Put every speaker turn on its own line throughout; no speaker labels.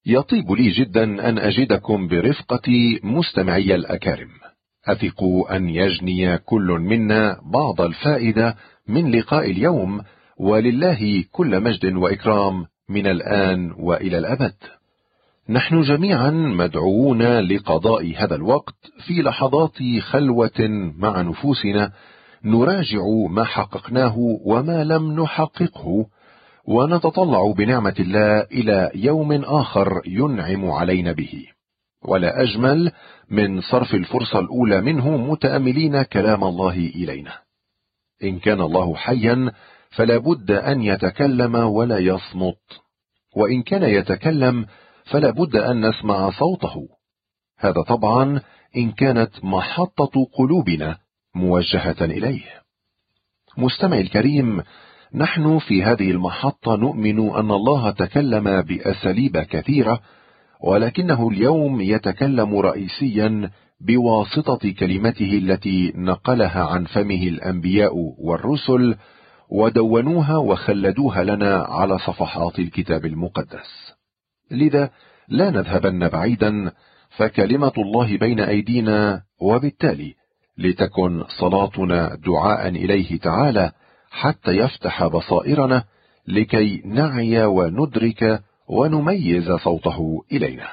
يطيب لي جدا أن أجدكم برفقة مستمعي الأكارم. أثق أن يجني كل منا بعض الفائدة من لقاء اليوم، ولله كل مجد وإكرام من الآن وإلى الأبد. نحن جميعا مدعوون لقضاء هذا الوقت في لحظات خلوة مع نفوسنا، نراجع ما حققناه وما لم نحققه، ونتطلع بنعمة الله إلى يوم آخر ينعم علينا به. ولا أجمل من صرف الفرصة الأولى منه متأملين كلام الله إلينا. إن كان الله حيا فلا بد أن يتكلم ولا يصمت، وإن كان يتكلم فلا بد أن نسمع صوته. هذا طبعا إن كانت محطة قلوبنا موجهة إليه. مستمعي الكريم، نحن في هذه المحطة نؤمن أن الله تكلم بأساليب كثيرة، ولكنه اليوم يتكلم رئيسيا بواسطة كلمته التي نقلها عن فمه الأنبياء والرسل، ودونوها وخلدوها لنا على صفحات الكتاب المقدس. لذا لا نذهبن بعيدا، فكلمة الله بين أيدينا، وبالتالي لتكن صلاتنا دعاء إليه تعالى حتى يفتح بصائرنا لكي نعي وندرك ونميز صوته إلينا.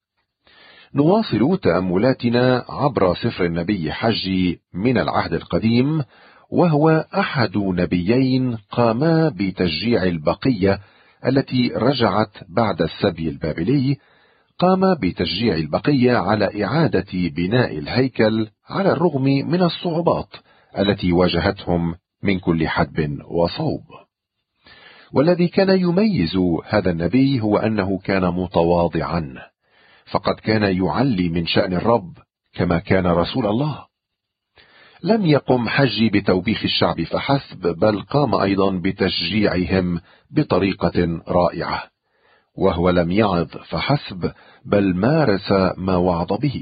نواصل تأملاتنا عبر سفر النبي حجي من العهد القديم، وهو أحد نبيين قاما بتشجيع البقية التي رجعت بعد السبي البابلي. قام بتشجيع البقية على إعادة بناء الهيكل على الرغم من الصعوبات التي واجهتهم من كل حدب وصوب. والذي كان يميز هذا النبي هو أنه كان متواضعا، فقد كان يعلي من شأن الرب كما كان رسول الله. لم يقم حجي بتوبيخ الشعب فحسب، بل قام أيضا بتشجيعهم بطريقة رائعة، وهو لم يعظ فحسب، بل مارس ما وعظ به.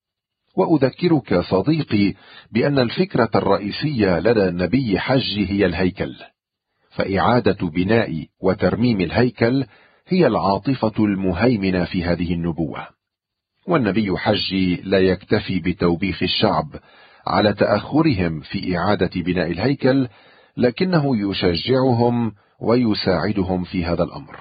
وأذكرك صديقي بأن الفكرة الرئيسية لدى النبي حجي هي الهيكل، فإعادة بناء وترميم الهيكل هي العاطفة المهيمنة في هذه النبوة. والنبي حجي لا يكتفي بتوبيخ الشعب على تأخرهم في إعادة بناء الهيكل، لكنه يشجعهم ويساعدهم في هذا الأمر.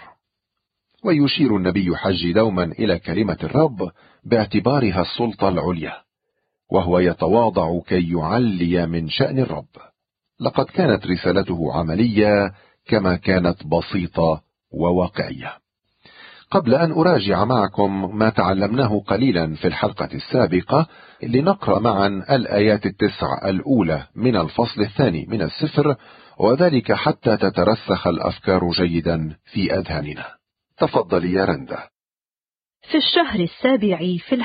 ويشير النبي حجي دوما إلى كلمة الرب باعتبارها السلطة العليا، وهو يتواضع كي يعلي من شأن الرب. لقد كانت رسالته عملية كما كانت بسيطة وواقعية. قبل أن أراجع معكم ما تعلمناه قليلا في الحلقة السابقة، لنقرأ معا الآيات 9 الأولى من الفصل الثاني من السفر، وذلك حتى تترسخ الأفكار جيدا في أذهاننا. تفضلي يا رندا.
في الشهر السابع في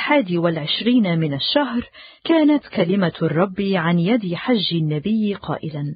21 من الشهر كانت كلمة الرب عن يد حجي النبي قائلا: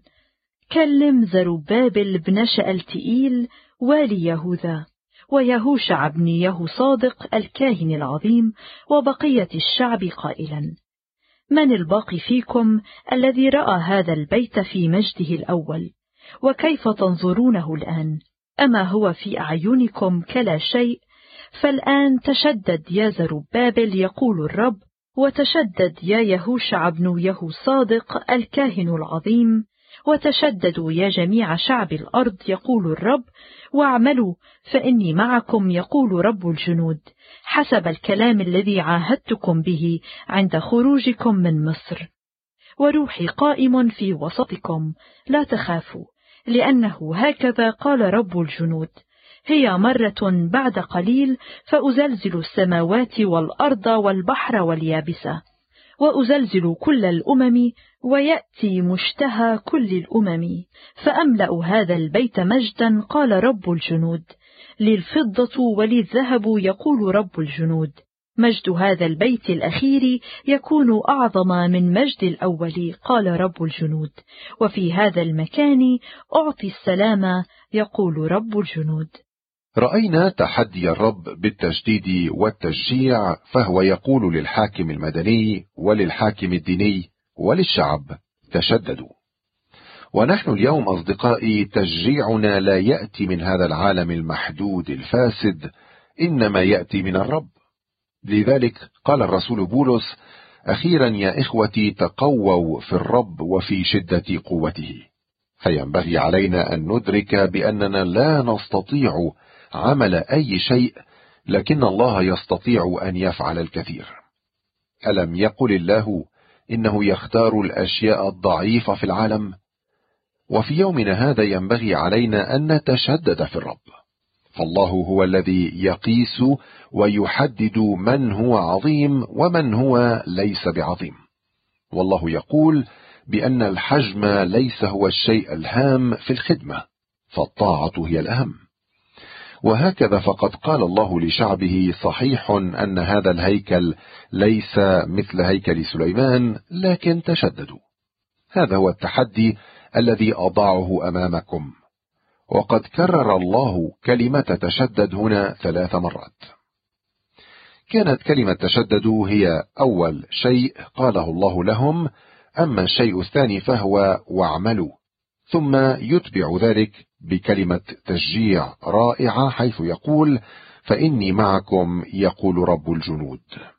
كلم زربابل بن شألتئيل والي يهوذا، ويهوشع بن يهوصادق الكاهن العظيم، وبقية الشعب قائلا: من الباقي فيكم الذي رأى هذا البيت في مجده الأول؟ وكيف تنظرونه الآن؟ أما هو في أعينكم كلا شيء؟ فالآن تشدد يا زربابل يقول الرب، وتشدد يا يهوشع بن يهوصادق الكاهن العظيم، وتشددوا يا جميع شعب الأرض يقول الرب، واعملوا فإني معكم يقول رب الجنود، حسب الكلام الذي عاهدتكم به عند خروجكم من مصر. وروحي قائم في وسطكم، لا تخافوا، لأنه هكذا قال رب الجنود: هي مرة بعد قليل فأزلزل السماوات والأرض والبحر واليابسة، وأزلزل كل الأمم، ويأتي مشتهى كل الأمم، فأملأ هذا البيت مجدا، قال رب الجنود. للفضة وللذهب يقول رب الجنود، مجد هذا البيت الأخير يكون أعظم من مجد الأول، قال رب الجنود. وفي هذا المكان أعطي السلام، يقول رب الجنود.
رأينا تحدي الرب بالتجديد والتشجيع، فهو يقول للحاكم المدني وللحاكم الديني وللشعب: تشددوا. ونحن اليوم أصدقائي تشجيعنا لا يأتي من هذا العالم المحدود الفاسد، إنما يأتي من الرب. لذلك قال الرسول بولس: أخيرا يا إخوتي تقووا في الرب وفي شدة قوته. فينبغي علينا أن ندرك بأننا لا نستطيع عمل أي شيء، لكن الله يستطيع أن يفعل الكثير. ألم يقل الله إنه يختار الأشياء الضعيفة في العالم؟ وفي يومنا هذا ينبغي علينا أن نتشدد في الرب، فالله هو الذي يقيس ويحدد من هو عظيم ومن هو ليس بعظيم. والله يقول بأن الحجم ليس هو الشيء الهام في الخدمة، فالطاعة هي الأهم. وهكذا فقد قال الله لشعبه: صحيح أن هذا الهيكل ليس مثل هيكل سليمان، لكن تشددوا. هذا هو التحدي الذي أضعه أمامكم. وقد كرر الله كلمة تشدد هنا 3 مرات. كانت كلمة تشددوا هي أول شيء قاله الله لهم، أما الشيء الثاني فهو واعملوا، ثم يتبع ذلك بكلمة تشجيع رائعة حيث يقول: فإني معكم يقول رب الجنود.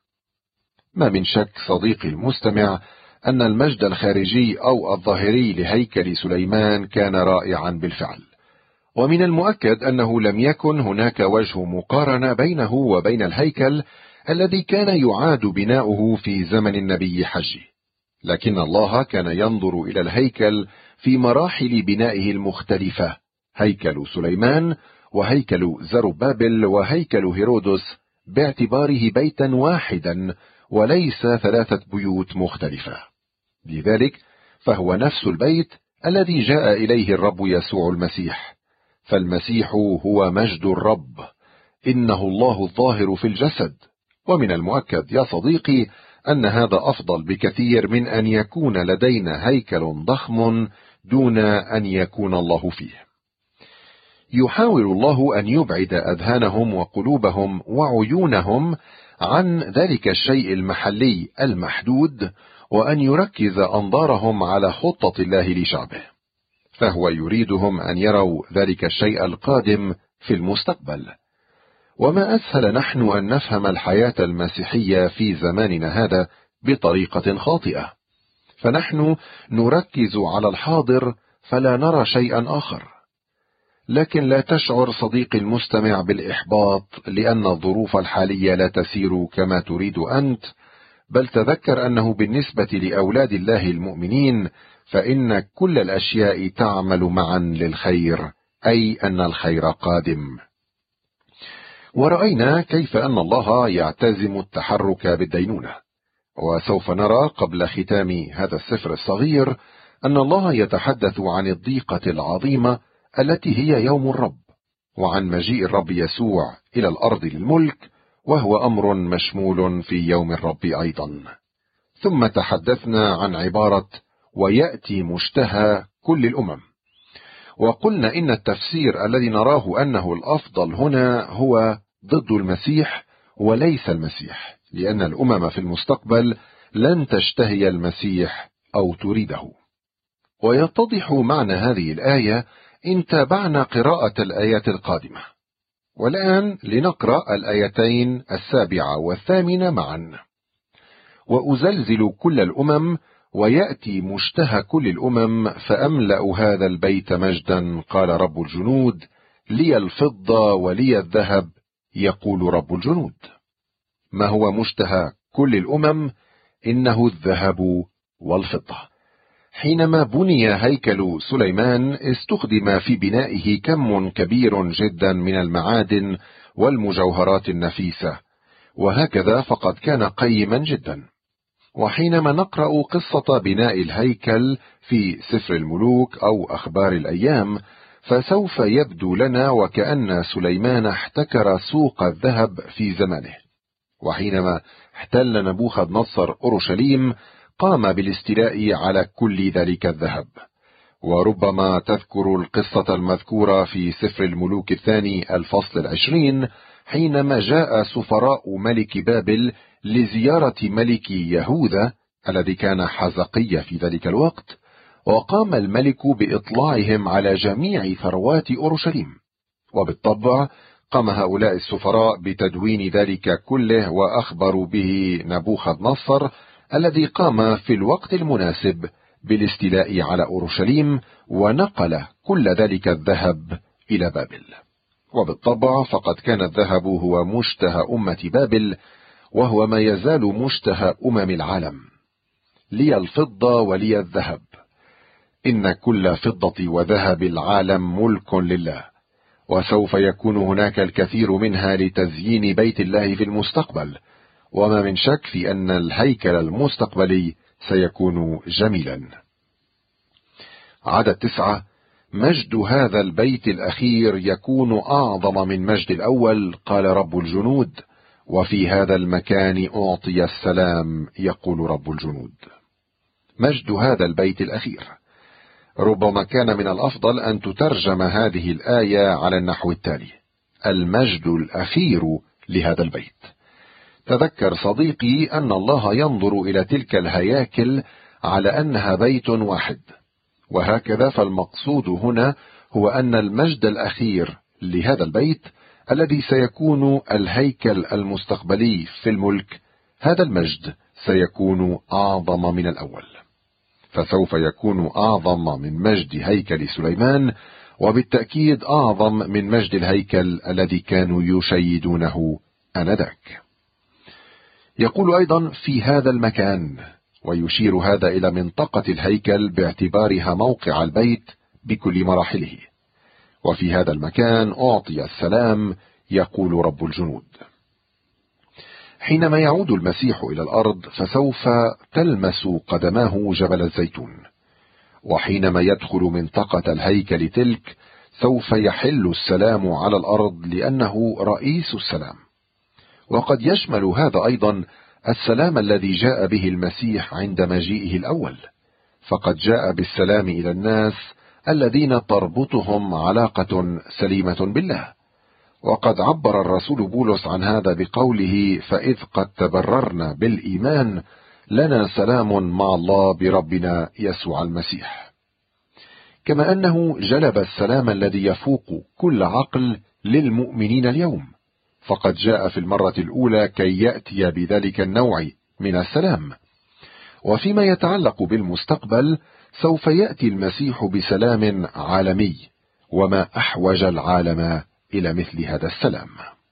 ما من شك صديقي المستمع أن المجد الخارجي أو الظاهري لهيكل سليمان كان رائعا بالفعل، ومن المؤكد أنه لم يكن هناك وجه مقارنة بينه وبين الهيكل الذي كان يعاد بناؤه في زمن النبي حجي. لكن الله كان ينظر إلى الهيكل في مراحل بنائه المختلفة: هيكل سليمان، وهيكل زربابل، وهيكل هيرودس، باعتباره بيتا واحدا وليس 3 بيوت مختلفة. لذلك فهو نفس البيت الذي جاء إليه الرب يسوع المسيح، فالمسيح هو مجد الرب، إنه الله الظاهر في الجسد. ومن المؤكد يا صديقي أن هذا أفضل بكثير من أن يكون لدينا هيكل ضخم دون أن يكون الله فيه. يحاول الله أن يبعد أذهانهم وقلوبهم وعيونهم عن ذلك الشيء المحلي المحدود، وأن يركز أنظارهم على خطة الله لشعبه، فهو يريدهم أن يروا ذلك الشيء القادم في المستقبل. وما أسهل نحن أن نفهم الحياة المسيحية في زماننا هذا بطريقة خاطئة، فنحن نركز على الحاضر فلا نرى شيئا آخر. لكن لا تشعر صديقي المستمع بالإحباط لأن الظروف الحالية لا تسير كما تريد أنت، بل تذكر أنه بالنسبة لأولاد الله المؤمنين فإن كل الأشياء تعمل معا للخير، أي أن الخير قادم. ورأينا كيف أن الله يعتزم التحرك بالدينونة، وسوف نرى قبل ختام هذا السفر الصغير أن الله يتحدث عن الضيقة العظيمة التي هي يوم الرب، وعن مجيء الرب يسوع إلى الأرض للملك، وهو أمر مشمول في يوم الرب أيضا. ثم تحدثنا عن عبارة ويأتي مشتهى كل الأمم، وقلنا إن التفسير الذي نراه أنه الأفضل هنا هو ضد المسيح وليس المسيح، لأن الأمم في المستقبل لن تشتهي المسيح أو تريده. ويتضح معنى هذه الآية إن تابعنا قراءة الآيات القادمة. والآن لنقرأ الآيتين 7 و8 معا. وأزلزل كل الأمم ويأتي مشتهى كل الأمم فأملأ هذا البيت مجدا، قال رب الجنود، لي الفضة ولي الذهب، يقول رب الجنود. ما هو مشتهى كل الأمم؟ إنه الذهب والفضة. حينما بني هيكل سليمان استخدم في بنائه كم كبير جدا من المعادن والمجوهرات النفيسة، وهكذا فقد كان قيما جدا. وحينما نقرأ قصة بناء الهيكل في سفر الملوك أو أخبار الأيام، فسوف يبدو لنا وكأن سليمان احتكر سوق الذهب في زمانه. وحينما احتل نبوخذ نصر أورشليم قام بالاستيلاء على كل ذلك الذهب. وربما تذكر القصة المذكورة في سفر الملوك الثاني الفصل 20 حينما جاء سفراء ملك بابل لزيارة ملك يهوذا الذي كان حزقية في ذلك الوقت، وقام الملك بإطلاعهم على جميع ثروات أورشليم. وبالطبع قام هؤلاء السفراء بتدوين ذلك كله، وأخبروا به نبوخذ نصر الذي قام في الوقت المناسب بالاستيلاء على أورشليم، ونقل كل ذلك الذهب إلى بابل. وبالطبع فقد كان الذهب هو مشتهى أمة بابل، وهو ما يزال مشتهى العالم. لي الفضة ولي الذهب، إن كل فضة وذهب العالم ملك لله، وسوف يكون هناك الكثير منها لتزيين بيت الله في المستقبل، وما من شك في أن الهيكل المستقبلي سيكون جميلا. عدد 9: مجد هذا البيت الأخير يكون أعظم من مجد الأول، قال رب الجنود، وفي هذا المكان أعطي السلام، يقول رب الجنود. مجد هذا البيت الأخير، ربما كان من الأفضل أن تترجم هذه الآية على النحو التالي: المجد الأخير لهذا البيت. تذكر صديقي أن الله ينظر إلى تلك الهياكل على أنها بيت واحد، وهكذا فالمقصود هنا هو أن المجد الأخير لهذا البيت الذي سيكون الهيكل المستقبلي في الملك، هذا المجد سيكون أعظم من الأول، فسوف يكون أعظم من مجد هيكل سليمان، وبالتأكيد أعظم من مجد الهيكل الذي كانوا يشيدونه آنذاك. يقول أيضا في هذا المكان، ويشير هذا إلى منطقة الهيكل باعتبارها موقع البيت بكل مراحله. وفي هذا المكان أعطي السلام، يقول رب الجنود. حينما يعود المسيح إلى الأرض فسوف تلمس قدماه جبل الزيتون، وحينما يدخل منطقة الهيكل تلك سوف يحل السلام على الأرض، لأنه رئيس السلام. وقد يشمل هذا أيضا السلام الذي جاء به المسيح عند مجيئه الأول، فقد جاء بالسلام إلى الناس الذين تربطهم علاقة سليمة بالله. وقد عبر الرسول بولس عن هذا بقوله: فإذ قد تبررنا بالإيمان لنا سلام مع الله بربنا يسوع المسيح. كما أنه جلب السلام الذي يفوق كل عقل للمؤمنين اليوم، فقد جاء في المرة الأولى كي يأتي بذلك النوع من السلام. وفيما يتعلق بالمستقبل سوف يأتي المسيح بسلام عالمي، وما أحوج العالم إلى مثل هذا السلام.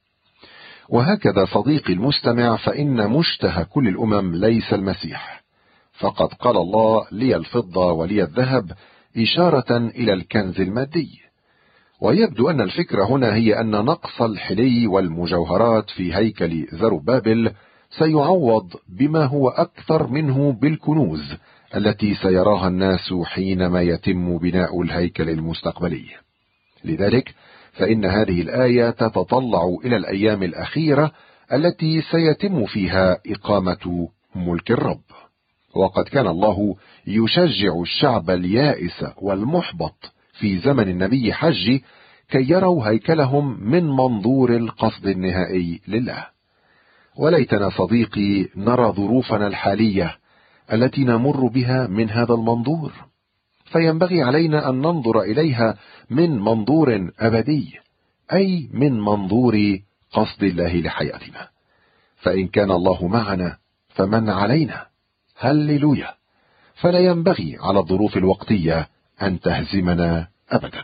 وهكذا صديقي المستمع، فإن مشتهى كل الأمم ليس المسيح، فقد قال الله: لي الفضة ولي الذهب، إشارة إلى الكنز المادي. ويبدو أن الفكرة هنا هي أن نقص الحلي والمجوهرات في هيكل زربابل سيعوض بما هو أكثر منه بالكنوز التي سيراها الناس حينما يتم بناء الهيكل المستقبلي. لذلك فإن هذه الآية تتطلع إلى الأيام الأخيرة التي سيتم فيها إقامة ملك الرب. وقد كان الله يشجع الشعب اليائس والمحبط في زمن النبي حجي كي يروا هيكلهم من منظور القصد النهائي لله. وليتنا صديقي نرى ظروفنا الحالية التي نمر بها من هذا المنظور، فينبغي علينا أن ننظر إليها من منظور أبدي، أي من منظور قصد الله لحياتنا. فإن كان الله معنا فمن علينا؟ هللويا! فلا ينبغي على الظروف الوقتية أن تهزمنا أبدا.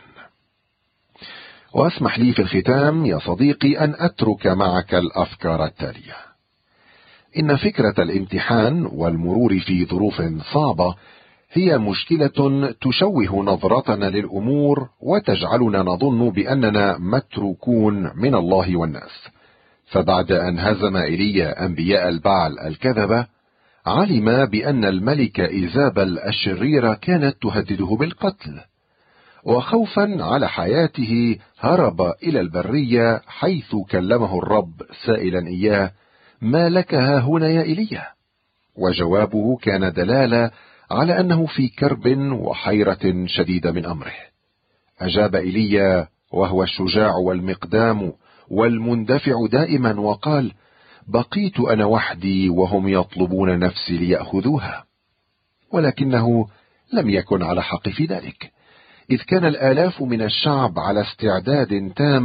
واسمح لي في الختام يا صديقي أن أترك معك الأفكار التالية. إن فكرة الامتحان والمرور في ظروف صعبة هي مشكلة تشوه نظرتنا للأمور وتجعلنا نظن بأننا متروكون من الله والناس. فبعد أن هزم إيليا أنبياء البعل الكذبة، علم بأن الملكة إيزابل الشريرة كانت تهدده بالقتل، وخوفا على حياته هرب إلى البرية، حيث كلمه الرب سائلا إياه: ما لك ها هنا يا إيليا؟ وجوابه كان دلالة على أنه في كرب وحيرة شديدة من أمره. أجاب إيليا وهو الشجاع والمقدام والمندفع دائما وقال: بقيت أنا وحدي وهم يطلبون نفسي ليأخذوها. ولكنه لم يكن على حق في ذلك، إذ كان الآلاف من الشعب على استعداد تام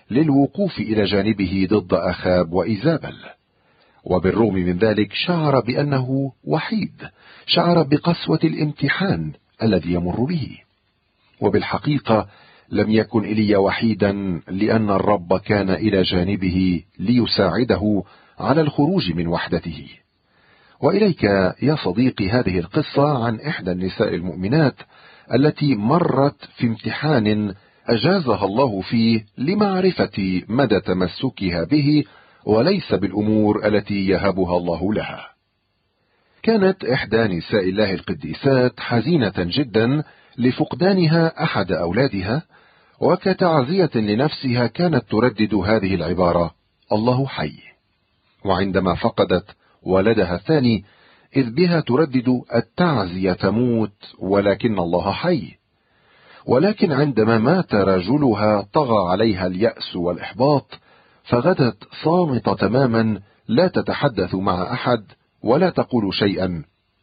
للوقوف إلى جانبه ضد أخاب وإيزابل. وبالرغم من ذلك شعر بأنه وحيد، شعر بقسوة الامتحان الذي يمر به. وبالحقيقة لم يكن إيليا وحيدا، لأن الرب كان إلى جانبه ليساعده على الخروج من وحدته. وإليك يا صديقي هذه القصة عن إحدى النساء المؤمنات التي مرت في امتحان أجازها الله فيه لمعرفة مدى تمسكها به، وليس بالأمور التي يهبها الله لها. كانت إحدى نساء الله القديسات حزينة جدا لفقدانها أحد أولادها، وكتعزية لنفسها كانت تردد هذه العبارة: الله حي. وعندما فقدت ولدها الثاني إذ بها تردد: التعزية تموت ولكن الله حي. ولكن عندما مات رجلها طغى عليها اليأس والإحباط، فغدت صامتة تماما، لا تتحدث مع أحد ولا تقول شيئا.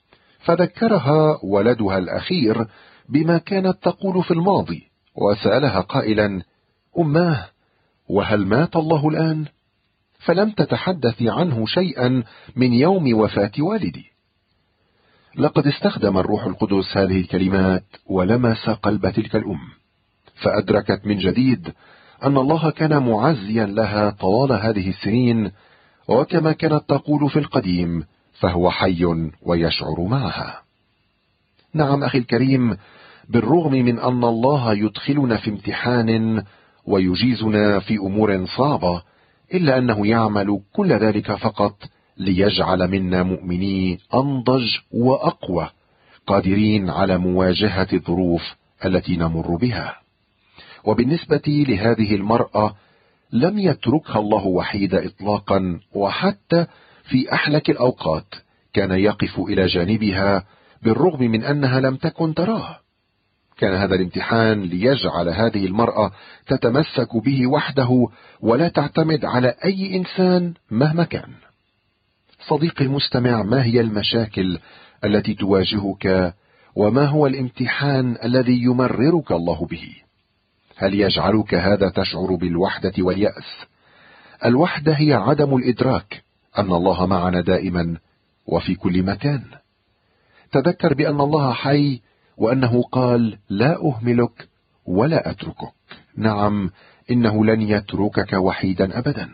فذكرها ولدها الأخير بما كانت تقول في الماضي، وسألها قائلا: أماه، وهل مات الله الآن؟ فلم تتحدث عنه شيئا من يوم وفاة والدي. لقد استخدم الروح القدس هذه الكلمات ولمس قلب تلك الأم، فأدركت من جديد أن الله كان معزيا لها طوال هذه السنين، وكما كانت تقول في القديم: فهو حي ويشعر معها. نعم أخي الكريم، بالرغم من أن الله يدخلنا في امتحان ويجيزنا في أمور صعبة، إلا أنه يعمل كل ذلك فقط ليجعل منا مؤمنين أنضج وأقوى، قادرين على مواجهة الظروف التي نمر بها. وبالنسبة لهذه المرأة لم يتركها الله وحيدة إطلاقا، وحتى في أحلك الأوقات كان يقف إلى جانبها بالرغم من أنها لم تكن تراه. كان هذا الامتحان ليجعل هذه المرأة تتمسك به وحده ولا تعتمد على أي إنسان مهما كان. صديقي المستمع، ما هي المشاكل التي تواجهك؟ وما هو الامتحان الذي يمررك الله به؟ هل يجعلك هذا تشعر بالوحدة واليأس؟ الوحدة هي عدم الإدراك أن الله معنا دائما وفي كل مكان. تذكر بأن الله حي، وأنه قال: لا أهملك ولا أتركك. نعم، إنه لن يتركك وحيدا أبدا.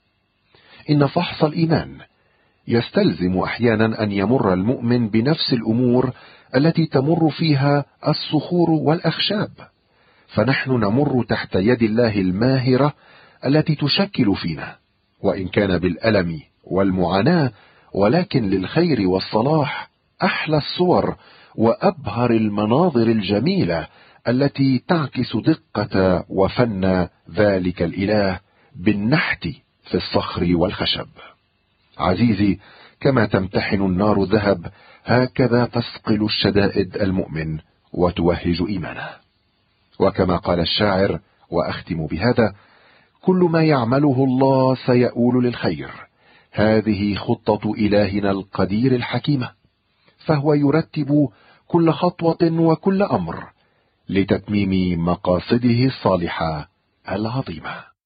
إن فحص الإيمان يستلزم أحيانا أن يمر المؤمن بنفس الأمور التي تمر فيها الصخور والأخشاب، فنحن نمر تحت يد الله الماهرة التي تشكل فينا، وإن كان بالألم والمعاناة، ولكن للخير والصلاح، أحلى الصور وأبهر المناظر الجميلة التي تعكس دقة وفن ذلك الإله بالنحت في الصخر والخشب. عزيزي، كما تمتحن النار الذهب، هكذا تثقل الشدائد المؤمن وتوهج إيمانه. وكما قال الشاعر، وأختم بهذا: كل ما يعمله الله سيؤول للخير، هذه خطة إلهنا القدير الحكيمة، فهو يرتب كل خطوة وكل أمر لتتميم مقاصده الصالحة العظيمة.